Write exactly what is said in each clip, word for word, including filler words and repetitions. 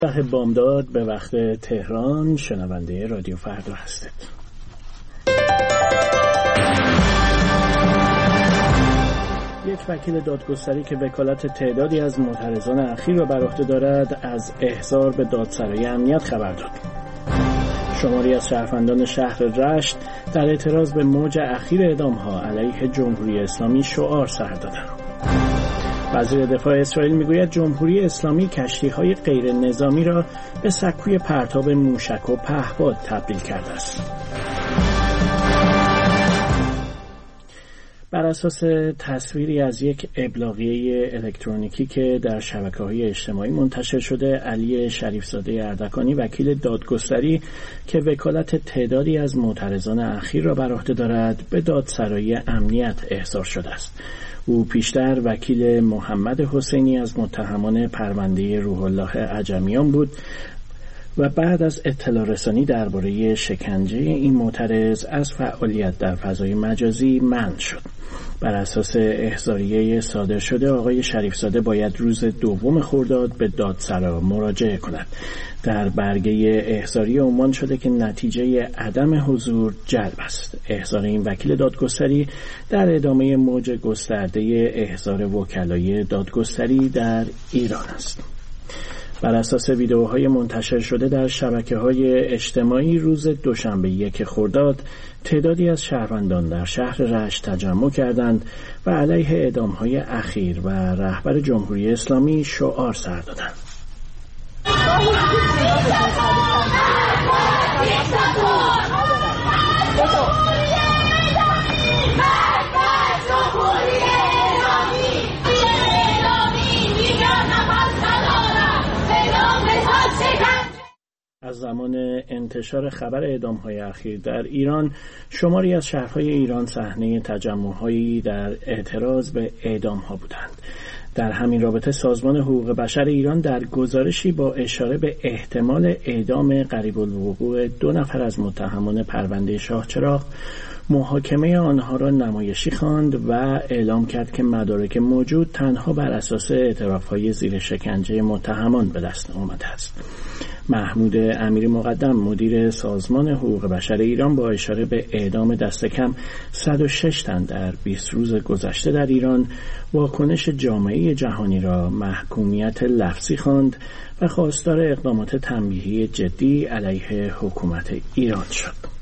ده بامداد به وقت تهران، شنونده رادیو فردا هستید. یک وکیل دادگستری که وکالت تعدادی از معترضان اخیر را بر عهده دارد از احضار به دادسرای امنیت خبر داد. شماری از شهروندان شهر رشت در اعتراض به موج اخیر اعدام‌ها علیه جمهوری اسلامی شعار سر دادند. وزیر دفاع اسرائیل میگوید جمهوری اسلامی کشتی‌های غیر نظامی را به سکوی پرتاب موشک و پهپاد تبدیل کرده است. بر اساس تصویری از یک ابلاغیه الکترونیکی که در شبکه‌های اجتماعی منتشر شده، علی شریفزاده اردکانی وکیل دادگستری که وکالت تعدادی از معترضان اخیر را بر عهده دارد به دادسرای امنیت احضار شده است. او پیشتر وکیل محمد حسینی از متهمان پرونده روح الله عجمیان بود و بعد از اطلاع رسانی درباره شکنجه این معترض از فعالیت در فضای مجازی منع شد. بر اساس احضاریه صادر شده، آقای شریفزاده باید روز دوم خرداد به دادسرا مراجعه کند. در برگه احضاریه عنوان شده که نتیجه عدم حضور جلب است. احضار این وکیل دادگستری در ادامه موج گسترده احضار وکلای دادگستری در ایران است. بر اساس ویدئوهای منتشر شده در شبکه‌های اجتماعی، روز دوشنبه یک خرداد تعدادی از شهروندان در شهر رشت تجمع کردند و علیه اعدام‌های اخیر و رهبر جمهوری اسلامی شعار سر دادند. از زمان انتشار خبر اعدام‌های اخیر در ایران، شماری از شهرهای ایران صحنه تجمع‌هایی در اعتراض به اعدام‌ها بودند. در همین رابطه سازمان حقوق بشر ایران در گزارشی با اشاره به احتمال اعدام قریب الوقوع دو نفر از متهمان پرونده شاهچراغ، محاکمه آنها را نمایشی خواند و اعلام کرد که مدارک موجود تنها بر اساس اعتراف‌های زیر شکنجه متهمان به دست آمده است. محمود امیری مقدم، مدیر سازمان حقوق بشر ایران، با اشاره به اعدام دست کم صد و شش تن در بیست روز گذشته در ایران، واکنش جامعه جهانی را محکومیت لفظی خواند و خواستار اقدامات تنبیهی جدی علیه حکومت ایران شد.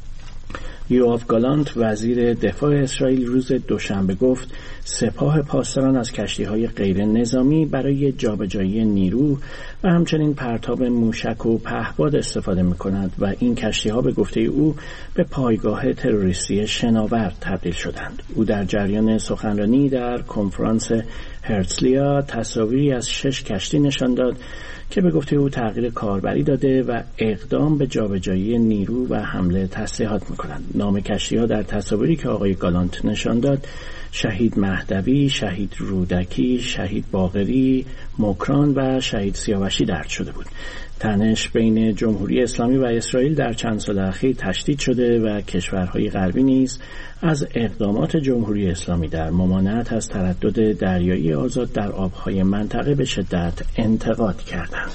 یوآف گالانت، وزیر دفاع اسرائیل، روز دوشنبه گفت سپاه پاسداران از کشتی‌های غیر نظامی برای جابجایی نیرو و همچنین پرتاب موشک و پهپاد استفاده می‌کنند و این کشتی‌ها به گفته او به پایگاه تروریستی شناور تبدیل شدند. او در جریان سخنرانی در کنفرانس هرتزلیا تصاویری از شش کشتی نشان داد که به گفته او تغییر کاربری داده و اقدام به جابجایی نیرو و حمله تسلیحات می‌کنند. نام کشتی‌ها در تصاویری که آقای گالانت نشان داد شهید مهدوی، شهید رودکی، شهید باقری، مکران و شهید سیاوشی درج شده بود. تنش بین جمهوری اسلامی و اسرائیل در چند سال اخیر تشدید شده و کشورهای غربی نیز از اقدامات جمهوری اسلامی در ممانعت از تردد دریایی آزاد در آبهای منطقه به شدت انتقاد کردند.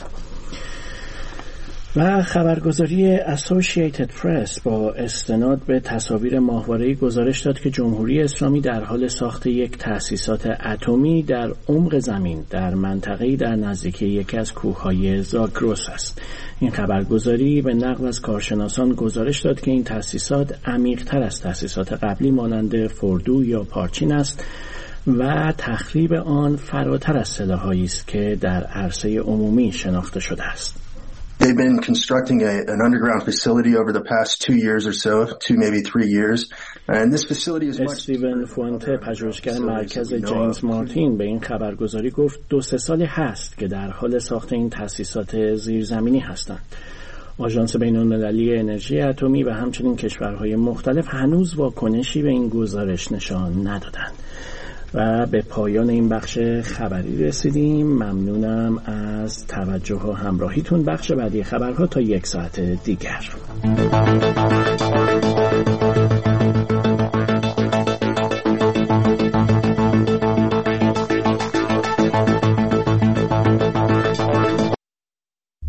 و خبرگزاری اسوسییتد پرس با استناد به تصاویر ماهواره‌ای گزارش داد که جمهوری اسلامی در حال ساخت یک تأسیسات اتمی در عمق زمین در منطقه‌ای در نزدیکی یکی از کوههای زاگرس است. این خبرگزاری به نقل از کارشناسان گزارش داد که این تأسیسات عمیق‌تر از تأسیسات قبلی مانند فردو یا پارچین است و تخریب آن فراتر از سلاح‌هایی است که در عرصه عمومی شناخته شده است. They've been constructing a, an underground facility over the past two years or so, two maybe three years, and this facility is much. استیون فونته، پژوهشگر مرکز جیمز مارتین، به این خبرگزاری گفت دو سه سالی هست که در حال ساخت این تأسیسات زیرزمینی هستند. آژانس بین‌المللی انرژی اتمی و همچنین کشورهای مختلف هنوز واکنشی به این گزارش نشان ندادند. و به پایان این بخش خبری رسیدیم. ممنونم از توجه و همراهیتون. بخش بعدی خبرها تا یک ساعت دیگر.